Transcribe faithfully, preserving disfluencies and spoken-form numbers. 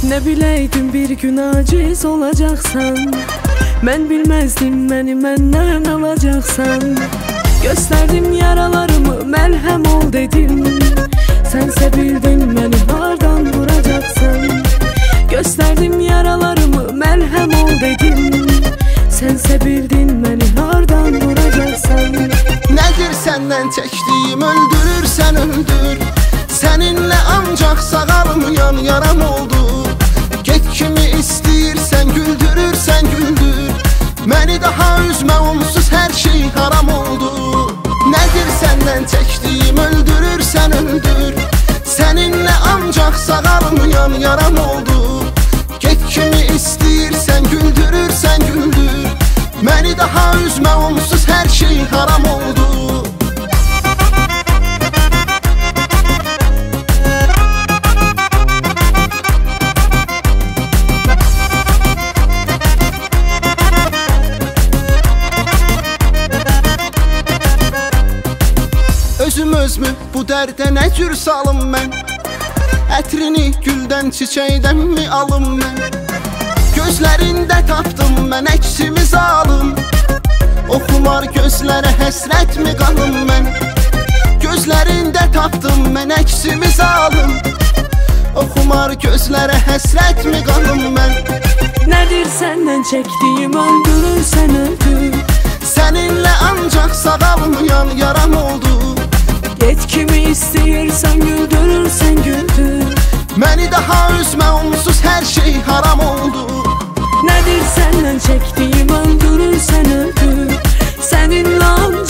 Ne bileydim bir gün aciz olacaksan, ben bilmezdim beni benden alacaksan. Gösterdim yaralarımı, merhem ol dedim, sense bildin beni hardan vuracaksan. Gösterdim yaralarımı, merhem ol dedim, sense bildin beni hardan vuracaksan. Nedir senden çektiğim, öldürürsen öldür, seninle ancak sağalım yan yaram oldu. Get kimi istəyirsən, güldürürsən güldür, məni daha üzmə, onsuz hər şey haram oldu. Nedir senden çektiğim, öldürürsen öldür, seninle ancak sağalım yan yaram oldu. Get kimi istəyirsən, güldürürsən güldür, məni daha üzmə, onsuz hər şey haram oldu. Özüm özümü bu dərdə nə cür salım mən, ətrini güldən çiçəkdən mi alım mən? Gözlərində tapdım mən əksimi zalım, oxumar gözlərə həsrət mi qalım mən? Gözlərində tapdım mən əksimi zalım, oxumar gözlərə həsrət mi qalım mən? Nedir senden çektiğim, öldürürsen öldür, seninle ancak sağalım yan yaram oldu. Get kimi istəyirsən, güldürürsən güldür, məni daha üzmə, onsuz hər şey haram oldu. Nedir senden çektiğim, öldürürsen öldür, seninle